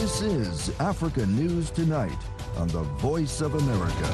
This is Africa News Tonight on the Voice of America.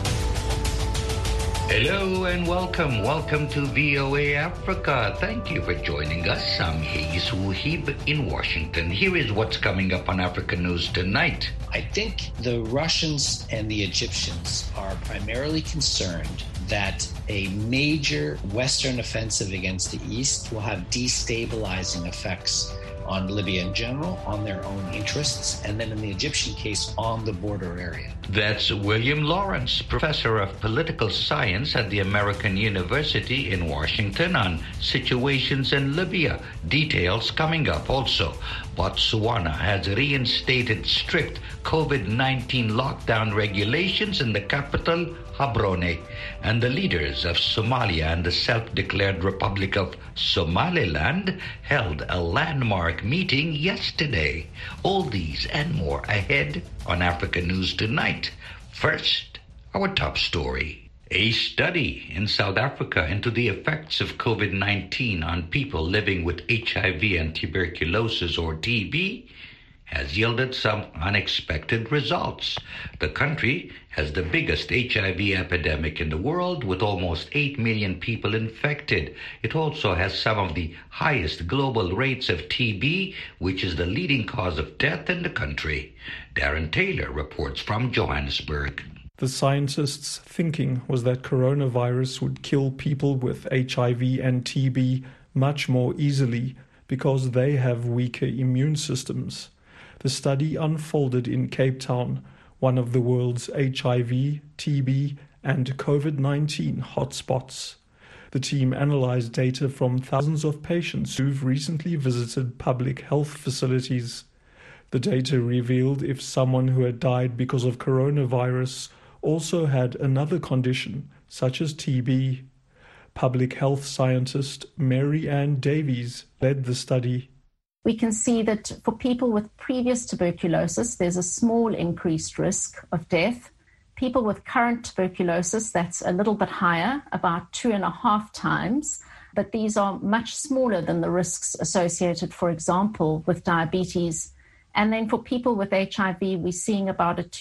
Hello and welcome. Welcome to VOA Africa. Thank you for joining us. I'm Hayes Wuhib in Washington. Here is what's coming up on Africa News Tonight. I think the Russians and the Egyptians are primarily concerned that a major Western offensive against the East will have destabilizing effects on Libya in general, on their own interests, and then in the Egyptian case, on the border area. That's William Lawrence, professor of political science at the American University in Washington, on situations in Libya. Details coming up also. Botswana has reinstated strict COVID-19 lockdown regulations in the capital, Gaborone, and the leaders of Somalia and the self-declared Republic of Somaliland held a landmark meeting yesterday. All these and more ahead on Africa News Tonight. First, our top story. A study in South Africa into the effects of COVID-19 on people living with HIV and tuberculosis or TB has yielded some unexpected results. The country has the biggest HIV epidemic in the world, with almost 8 million people infected. It also has some of the highest global rates of TB, which is the leading cause of death in the country. Darren Taylor reports from Johannesburg. The scientists' thinking was that coronavirus would kill people with HIV and TB much more easily because they have weaker immune systems. The study unfolded in Cape Town, one of the world's HIV, TB, and COVID-19 hotspots. The team analyzed data from thousands of patients who've recently visited public health facilities. The data revealed if someone who had died because of coronavirus also had another condition, such as TB. Public health scientist Mary Ann Davies led the study. We can see that for people with previous tuberculosis, there's a small increased risk of death. People with current tuberculosis, that's a little bit higher, about 2.5 times. But these are much smaller than the risks associated, for example, with diabetes. And then for people with HIV, we're seeing about a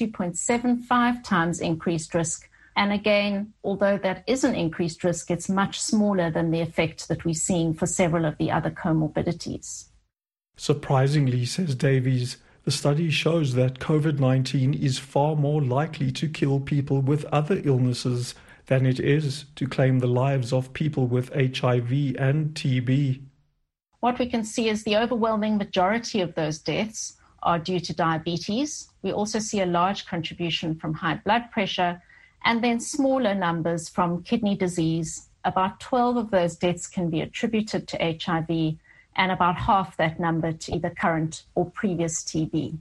2.75 times increased risk. And again, although that is an increased risk, it's much smaller than the effect that we're seeing for several of the other comorbidities. Surprisingly, says Davies, the study shows that COVID-19 is far more likely to kill people with other illnesses than it is to claim the lives of people with HIV and TB. What we can see is the overwhelming majority of those deaths are due to diabetes. We also see a large contribution from high blood pressure, and then smaller numbers from kidney disease. About 12 of those deaths can be attributed to HIV, and about half that number to either current or previous TB.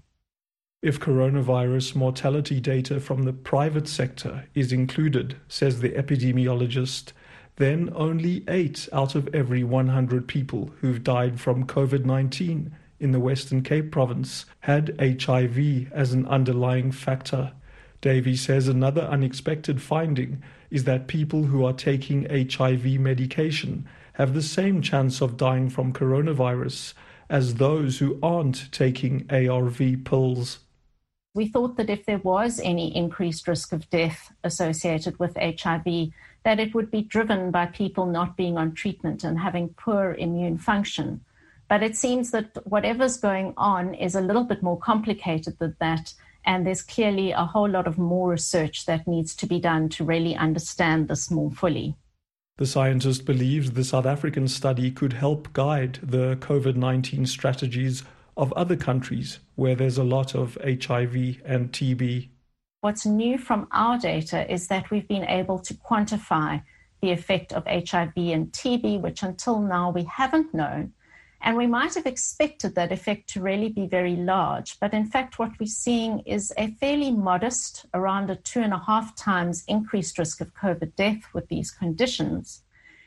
If coronavirus mortality data from the private sector is included, says the epidemiologist, then only 8 out of every 100 people who've died from COVID-19 in the Western Cape province had HIV as an underlying factor. Davey says another unexpected finding is that people who are taking HIV medication have the same chance of dying from coronavirus as those who aren't taking ARV pills. We thought that if there was any increased risk of death associated with HIV, that it would be driven by people not being on treatment and having poor immune function. But it seems that whatever's going on is a little bit more complicated than that, and there's clearly a whole lot of more research that needs to be done to really understand this more fully. The scientist believes the South African study could help guide the COVID-19 strategies of other countries where there's a lot of HIV and TB. What's new from our data is that we've been able to quantify the effect of HIV and TB, which until now we haven't known. And we might have expected that effect to really be very large. But in fact, what we're seeing is a fairly modest, around a 2.5 times increased risk of COVID death with these conditions.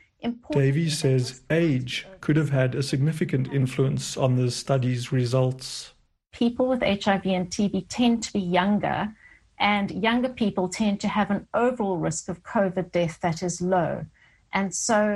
Davies says age could have had a significant influence on the study's results. People with HIV and TB tend to be younger, and younger people tend to have an overall risk of COVID death that is low. And so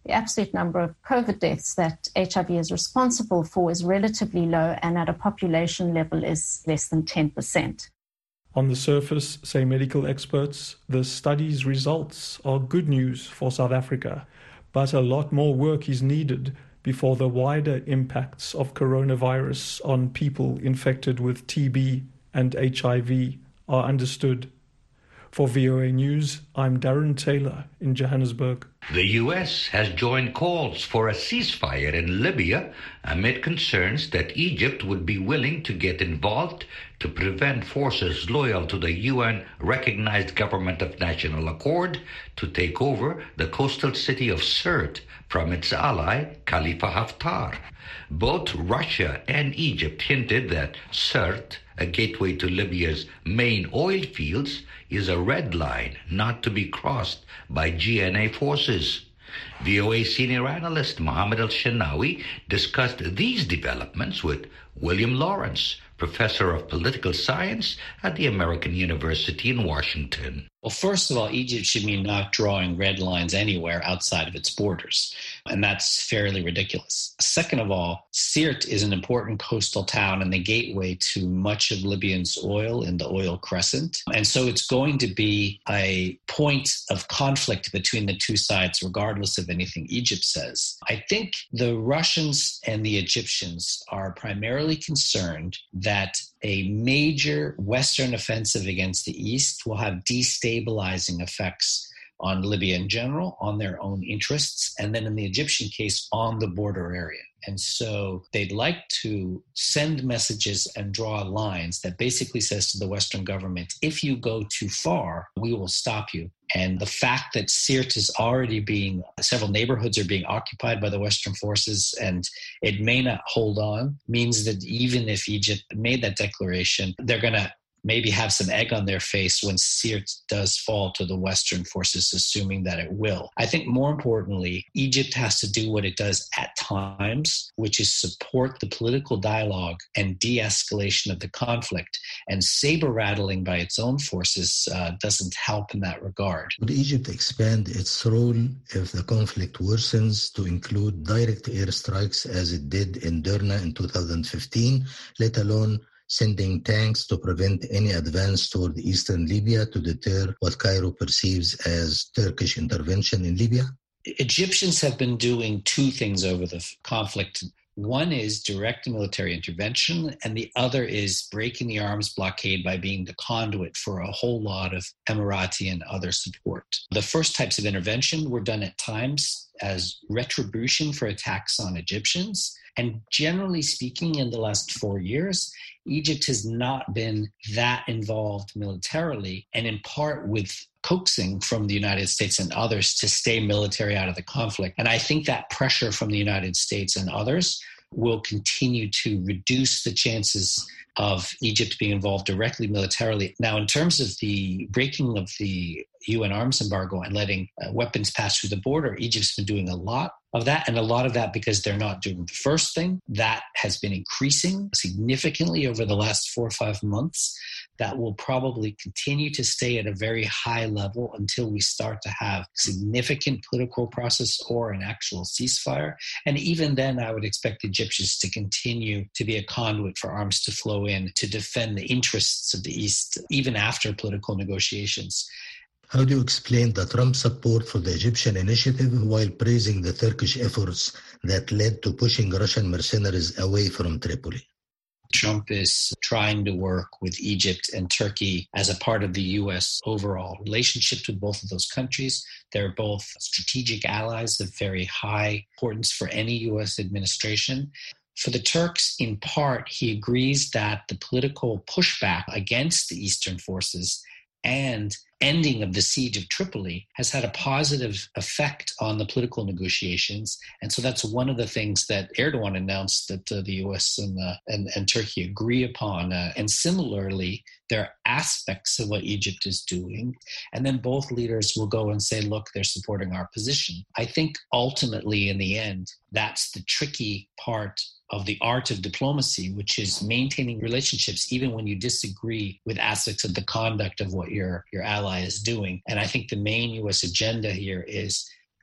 The absolute number of COVID deaths that HIV is responsible for is relatively low, and at a population level is less than 10%. On the surface, say medical experts, the study's results are good news for South Africa, but a lot more work is needed before the wider impacts of coronavirus on people infected with TB and HIV are understood. For VOA News, I'm Darren Taylor in Johannesburg. The U.S. has joined calls for a ceasefire in Libya amid concerns that Egypt would be willing to get involved to prevent forces loyal to the UN-recognized Government of National Accord to take over the coastal city of Sirte from its ally, Khalifa Haftar. Both Russia and Egypt hinted that Sirte, a gateway to Libya's main oil fields, is a red line not to be crossed by GNA forces. VOA senior analyst Mohammed Al-Shinawi discussed these developments with William Lawrence, professor of political science at the American University in Washington. Well, first of all, Egypt should be not drawing red lines anywhere outside of its borders, and that's fairly ridiculous. Second of all, Sirte is an important coastal town and the gateway to much of Libya's oil in the oil crescent, and so it's going to be a point of conflict between the two sides, regardless of anything Egypt says. I think the Russians and the Egyptians are primarily concerned that a major Western offensive against the East will have destabilizing effects on Libya in general, on their own interests, and then in the Egyptian case, on the border area. And so they'd like to send messages and draw lines that basically says to the Western government, if you go too far, we will stop you. And the fact that Sirte is already several neighborhoods are being occupied by the Western forces and it may not hold on means that even if Egypt made that declaration, they're going to maybe have some egg on their face when Sirte does fall to the Western forces, assuming that it will. I think more importantly, Egypt has to do what it does at times, which is support the political dialogue and de-escalation of the conflict. And saber-rattling by its own forces doesn't help in that regard. Would Egypt expand its role if the conflict worsens to include direct airstrikes as it did in Derna in 2015, let alone sending tanks to prevent any advance toward eastern Libya to deter what Cairo perceives as Turkish intervention in Libya? Egyptians have been doing two things over the conflict. One is direct military intervention, and the other is breaking the arms blockade by being the conduit for a whole lot of Emirati and other support. The first types of intervention were done at times as retribution for attacks on Egyptians. And generally speaking, in the last 4 years, Egypt has not been that involved militarily, and in part with coaxing from the United States and others to stay military out of the conflict. And I think that pressure from the United States and others will continue to reduce the chances of Egypt being involved directly militarily. Now, in terms of the breaking of the UN arms embargo and letting weapons pass through the border, Egypt's been doing a lot of that, and a lot of that because they're not doing the first thing. That has been increasing significantly over the last 4 or 5 months. That will probably continue to stay at a very high level until we start to have significant political process or an actual ceasefire. And even then, I would expect Egyptians to continue to be a conduit for arms to flow in to defend the interests of the East, even after political negotiations. How do you explain the Trump support for the Egyptian initiative while praising the Turkish efforts that led to pushing Russian mercenaries away from Tripoli? Trump is trying to work with Egypt and Turkey as a part of the U.S. overall relationship with both of those countries. They're both strategic allies of very high importance for any U.S. administration. For the Turks, in part, he agrees that the political pushback against the Eastern forces and ending of the siege of Tripoli has had a positive effect on the political negotiations. And so that's one of the things that Erdogan announced that the U.S. and Turkey agree upon. And similarly, there are aspects of what Egypt is doing. And then both leaders will go and say, look, they're supporting our position. I think ultimately, in the end, that's the tricky part of the art of diplomacy, which is maintaining relationships even when you disagree with aspects of the conduct of what your ally is doing. And I think the main U.S. agenda here is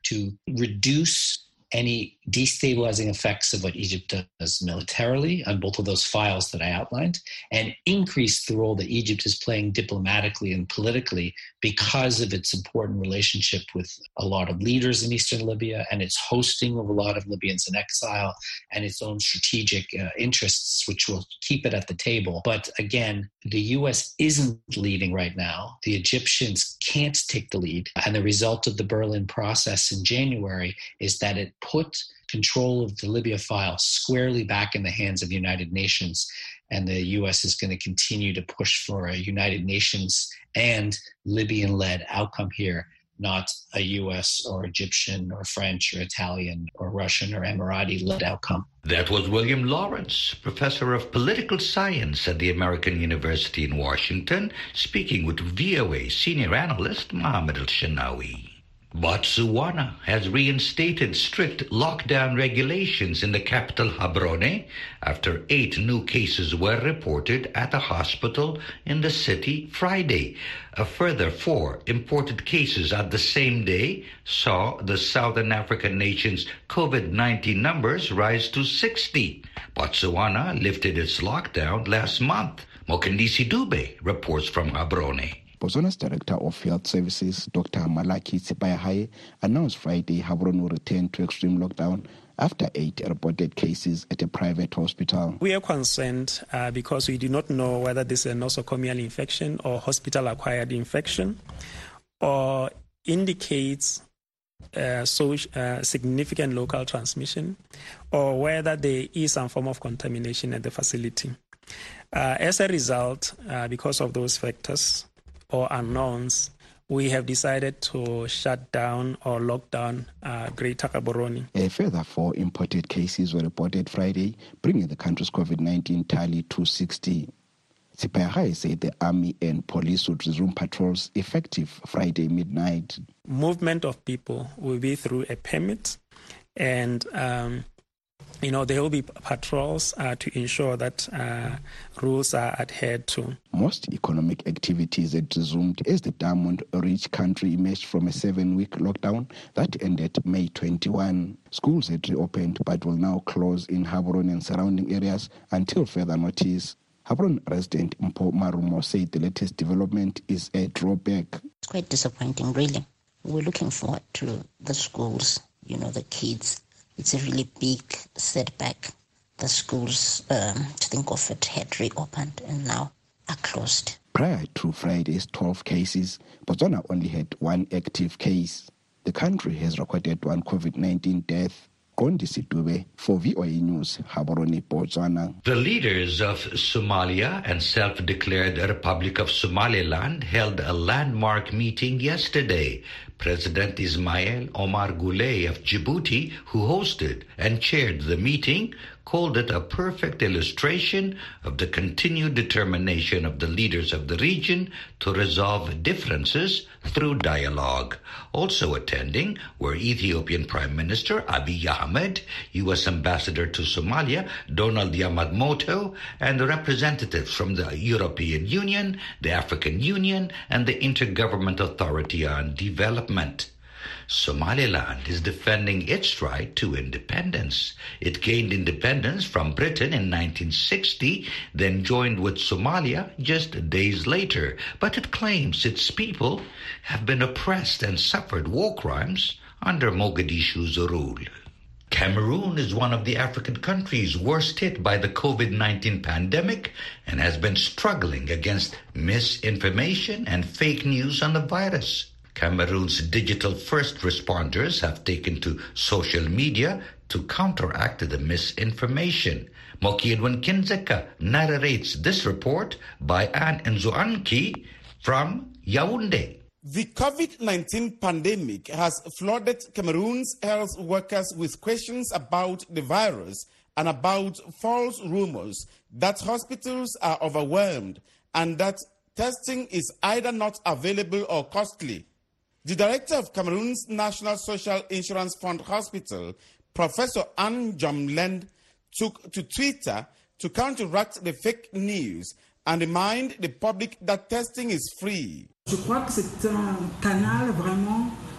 to reduce any destabilizing effects of what Egypt does militarily on both of those files that I outlined, and increase the role that Egypt is playing diplomatically and politically because of its important relationship with a lot of leaders in eastern Libya and its hosting of a lot of Libyans in exile and its own strategic interests, which will keep it at the table. But again, the U.S. isn't leading right now. The Egyptians can't take the lead. And the result of the Berlin process in January is that it put control of the Libya file squarely back in the hands of the United Nations. And the U.S. is going to continue to push for a United Nations and Libyan-led outcome here, not a U.S. or Egyptian or French or Italian or Russian or Emirati-led outcome. That was William Lawrence, professor of political science at the American University in Washington, speaking with VOA senior analyst Mohammed El-Shanawi. Botswana has reinstated strict lockdown regulations in the capital Gaborone after 8 new cases were reported at a hospital in the city Friday. A further 4 imported cases at the same day saw the Southern African nation's COVID-19 numbers rise to 60. Botswana lifted its lockdown last month. Mokendisi Dube reports from Gaborone. Botswana's Director of Health Services, Dr. Malaki Tsipayahai, announced Friday Gaborone will return to extreme lockdown after 8 reported cases at a private hospital. We are concerned because we do not know whether this is a nosocomial infection or hospital-acquired infection, or indicates significant local transmission, or whether there is some form of contamination at the facility. As a result, because of those factors or unknowns, we have decided to shut down or lock down Greater Gaborone. A further 4 imported cases were reported Friday, bringing the country's COVID-19 tally to 60. Tsipayahai said the army and police would resume patrols effective Friday midnight. Movement of people will be through a permit, and there will be patrols to ensure that rules are adhered to. Most economic activities had resumed as the diamond-rich country emerged from a 7-week lockdown that ended May 21. Schools had reopened but will now close in Gaborone and surrounding areas until further notice. Gaborone resident Mpo Marumo said the latest development is a drawback. It's quite disappointing, really. We're looking forward to the schools, the kids. It's a really big setback. The schools, to think of it, had reopened and now are closed. Prior to Friday's 12 cases, Botswana only had 1 active case. The country has recorded 1 COVID-19 death. Kondisi Dube for VOA News, Gaborone, Botswana. The leaders of Somalia and self-declared Republic of Somaliland held a landmark meeting yesterday. President Ismail Omar Guelleh of Djibouti, who hosted and chaired the meeting, called it a perfect illustration of the continued determination of the leaders of the region to resolve differences through dialogue. Also attending were Ethiopian Prime Minister Abiy Ahmed, U.S. Ambassador to Somalia Donald Yamamoto, and representatives from the European Union, the African Union, and the Intergovernmental Authority on Development. Somaliland is defending its right to independence. It gained independence from Britain in 1960, then joined with Somalia just days later. But it claims its people have been oppressed and suffered war crimes under Mogadishu's rule. Cameroon is one of the African countries worst hit by the COVID-19 pandemic and has been struggling against misinformation and fake news on the virus. Cameroon's digital first responders have taken to social media to counteract the misinformation. Moki Edwin Kinzeka narrates this report by Anne Nzoanki from Yaoundé. The COVID-19 pandemic has flooded Cameroon's health workers with questions about the virus and about false rumors that hospitals are overwhelmed and that testing is either not available or costly. The director of Cameroon's National Social Insurance Fund Hospital, Professor Anne Jomlend, took to Twitter to counteract the fake news and remind the public that testing is free. Je crois que c'est un canal vraiment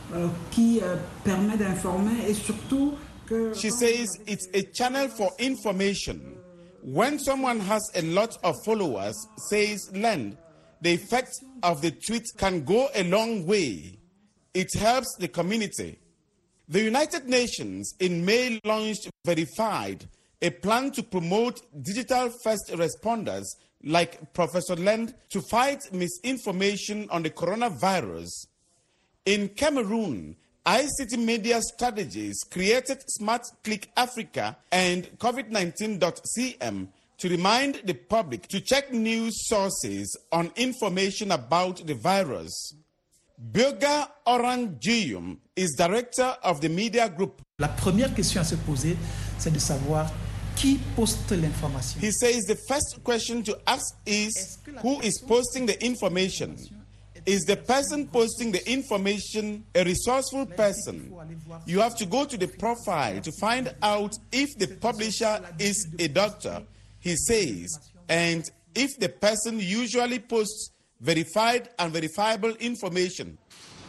qui permet d'informer et surtout que... She says it's a channel for information. When someone has a lot of followers, says Lend, the effect of the tweet can go a long way. It helps the community. The United Nations in May launched Verified, a plan to promote digital first responders like Professor Lend to fight misinformation on the coronavirus. In Cameroon, ICT Media Strategies created Smart Click Africa and COVID-19.cm to remind the public to check news sources on information about the virus. Bioga Orangium is director of the media group. La première question à se poser, c'est de savoir qui poste l'information. He says the first question to ask is who is posting the information. Is the person posting the information a resourceful person? You have to go to the profile to find out if the publisher is a doctor, he says, and if the person usually posts verified and verifiable information.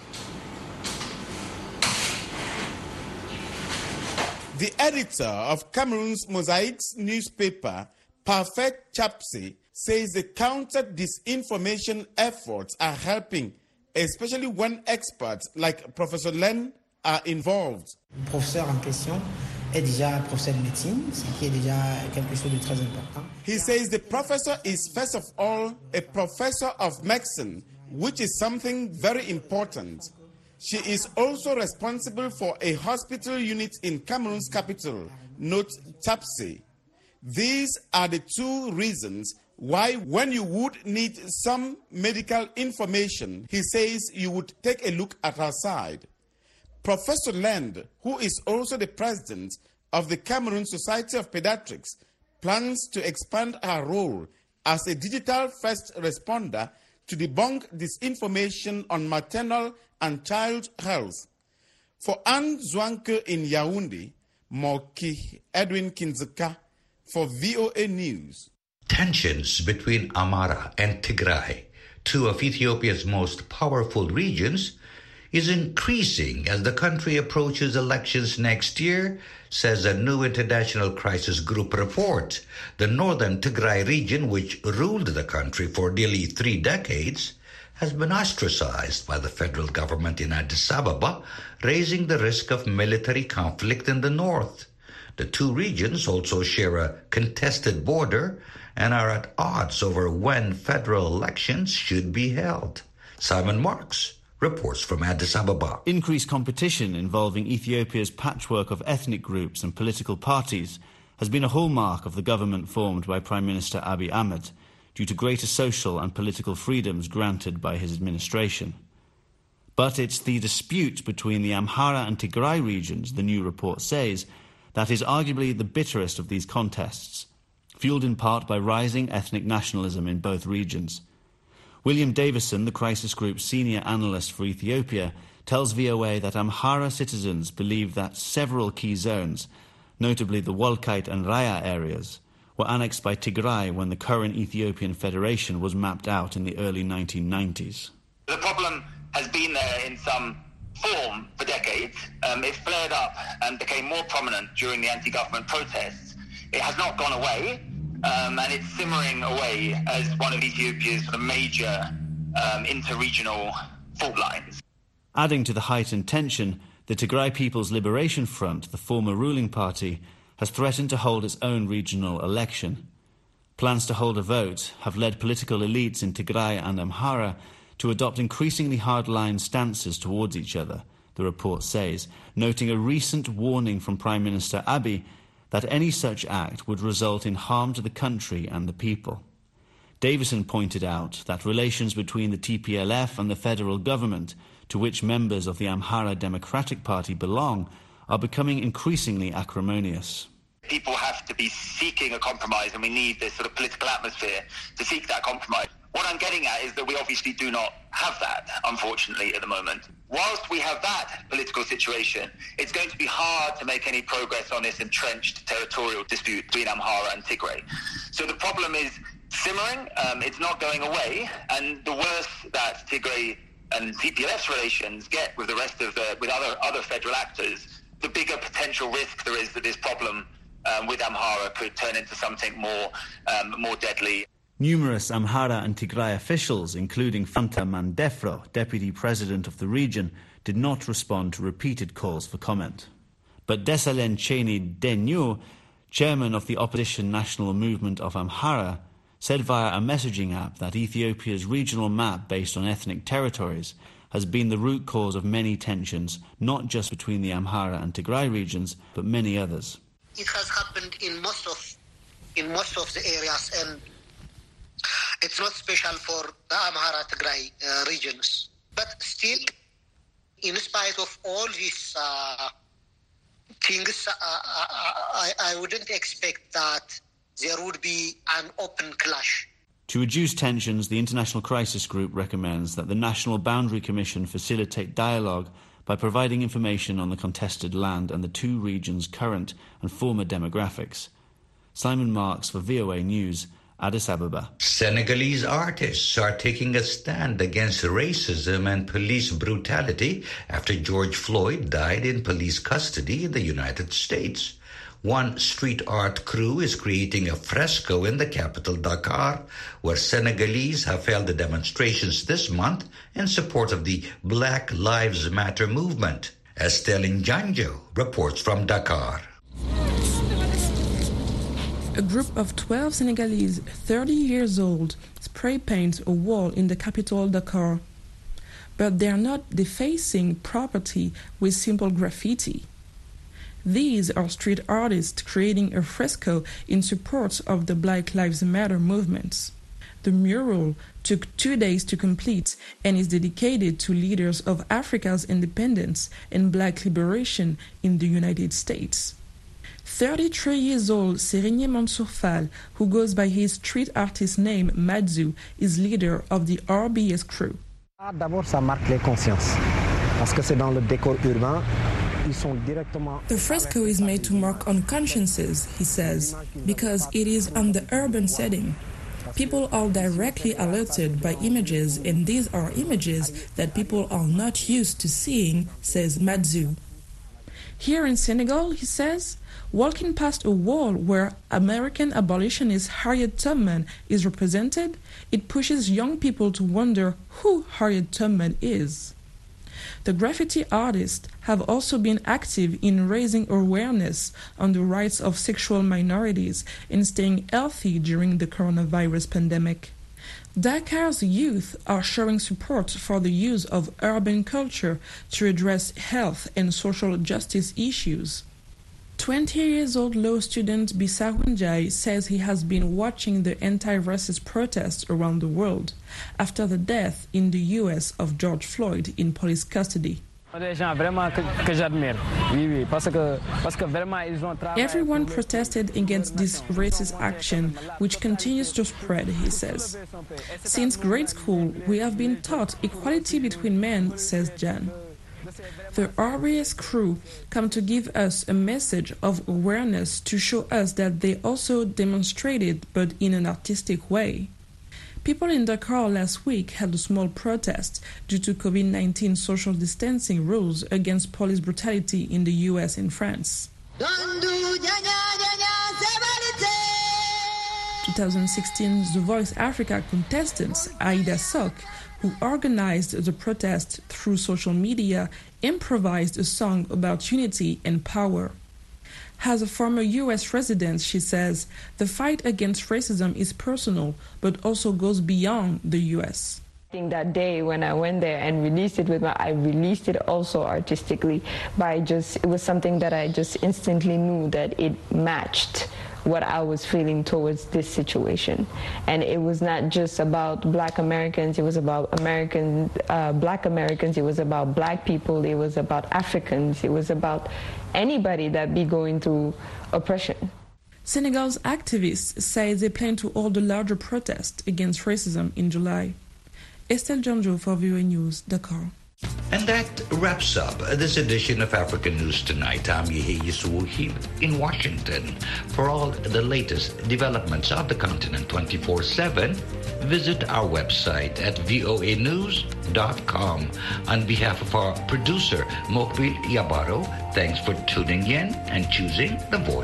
The editor of Cameroon's Mosaics newspaper, Parfait Chapsi, says the counter disinformation efforts are helping, especially when experts like Professor Len are involved. Le professeur en question est déjà professeur de médecine, ce qui est déjà quelque chose de très important. He says the professor is first of all a professor of medicine, which is something very important. She is also responsible for a hospital unit in Cameroon's capital, note Chapsi. These are the two reasons why when you would need some medical information, he says you would take a look at her side. Professor Lend, who is also the president of the Cameroon Society of Pediatrics, plans to expand her role as a digital first responder to debunk disinformation on maternal and child health. For Anne Zwanke in Yaoundé, Moki Edwin Kinzeka for VOA News. Tensions between Amhara and Tigray, two of Ethiopia's most powerful regions, is increasing as the country approaches elections next year, says a new international crisis group report. The northern Tigray region, which ruled the country for nearly 3 decades, has been ostracized by the federal government in Addis Ababa, raising the risk of military conflict in the north. The two regions also share a contested border and are at odds over when federal elections should be held. Simon Marks reports from Addis Ababa. Increased competition involving Ethiopia's patchwork of ethnic groups and political parties has been a hallmark of the government formed by Prime Minister Abiy Ahmed, due to greater social and political freedoms granted by his administration. But it's the dispute between the Amhara and Tigray regions, the new report says, that is arguably the bitterest of these contests, fueled in part by rising ethnic nationalism in both regions. William Davison, the crisis group's senior analyst for Ethiopia, tells VOA that Amhara citizens believe that several key zones, notably the Wolkite and Raya areas, were annexed by Tigray when the current Ethiopian Federation was mapped out in the early 1990s. The problem has been there in some form for decades. It flared up and became more prominent during the anti-government protests. It has not gone away, and it's simmering away as one of Ethiopia's sort of major inter-regional fault lines. Adding to the heightened tension, the Tigray People's Liberation Front, the former ruling party, has threatened to hold its own regional election. Plans to hold a vote have led political elites in Tigray and Amhara to adopt increasingly hard-line stances towards each other, the report says, noting a recent warning from Prime Minister Abiy that any such act would result in harm to the country and the people. Davison pointed out that relations between the TPLF and the federal government, to which members of the Amhara Democratic Party belong, are becoming increasingly acrimonious. People have to be seeking a compromise, and we need this sort of political atmosphere to seek that compromise. What I'm getting at is that we obviously do not have that, unfortunately, at the moment. Whilst we have that political situation, it's going to be hard to make any progress on this entrenched territorial dispute between Amhara and Tigray. So the problem is simmering, it's not going away, and the worse that Tigray and TPLF's relations get with the rest of with other federal actors, the bigger potential risk there is that this problem with Amhara could turn into something more deadly. Numerous Amhara and Tigray officials, including Fanta Mandefro, deputy president of the region, did not respond to repeated calls for comment. But Desalegn Cheney Denyo, chairman of the opposition National Movement of Amhara, said via a messaging app that Ethiopia's regional map based on ethnic territories has been the root cause of many tensions, not just between the Amhara and Tigray regions, but many others. It has happened in most of the areas, and it's not special for the Amhara Tigray regions. But still, in spite of all these things, I wouldn't expect that there would be an open clash. To reduce tensions, the International Crisis Group recommends that the National Boundary Commission facilitate dialogue by providing information on the contested land and the two regions' current and former demographics. Simon Marks for VOA News, Addis Ababa. Senegalese artists are taking a stand against racism and police brutality after George Floyd died in police custody in the United States. One street art crew is creating a fresco in the capital, Dakar, where Senegalese have held the demonstrations this month in support of the Black Lives Matter movement. Estelle Njanjo reports from Dakar. A group of 12 Senegalese, 30 years old, spray paint a wall in the capital, Dakar. But they are not defacing property with simple graffiti. These are street artists creating a fresco in support of the Black Lives Matter movement. The mural took 2 days to complete and is dedicated to leaders of Africa's independence and black liberation in the United States. 33 years old Serigne Mansour Fall, who goes by his street artist name Madzu, is leader of the RBS crew. D'abord, ça marque les consciences, parce que c'est dans le décor urbain. The fresco is made to mark on consciences, he says, because it is on the urban setting. People are directly alerted by images, and these are images that people are not used to seeing, says Madzu. Here in Senegal, he says, walking past a wall where American abolitionist Harriet Tubman is represented, it pushes young people to wonder who Harriet Tubman is. The graffiti artists have also been active in raising awareness on the rights of sexual minorities and staying healthy during the coronavirus pandemic. Dakar's youth are showing support for the use of urban culture to address health and social justice issues. 20-year-old law student Bissau Ndiaye says he has been watching the anti-racist protests around the world after the death in the US of George Floyd in police custody. Everyone protested against this racist action, which continues to spread, he says. Since grade school, we have been taught equality between men, says Jan. The RBS crew come to give us a message of awareness to show us that they also demonstrated, but in an artistic way. People in Dakar last week held a small protest due to COVID-19 social distancing rules against police brutality in the US and France. 2016 The Voice Africa contestants Aida Sok, who organized the protest through social media, improvised a song about unity and power. As a former U.S. resident, she says, the fight against racism is personal, but also goes beyond the U.S. I think that day when I went there and released it I released it also artistically it was something that I just instantly knew that it matched what I was feeling towards this situation. And it was not just about Black Americans, it was about Black Americans, it was about Black people, it was about Africans, it was about anybody that be going through oppression. Senegal's activists say they plan to hold a larger protest against racism in July. Estelle Njanjo for VOA News, Dakar. And that wraps up this edition of African News Tonight. I'm Yehia Suwuhi in Washington. For all the latest developments of the continent 24/7, visit our website at voanews.com. On behalf of our producer, Mokbil Yabaro, thanks for tuning in and choosing The Voice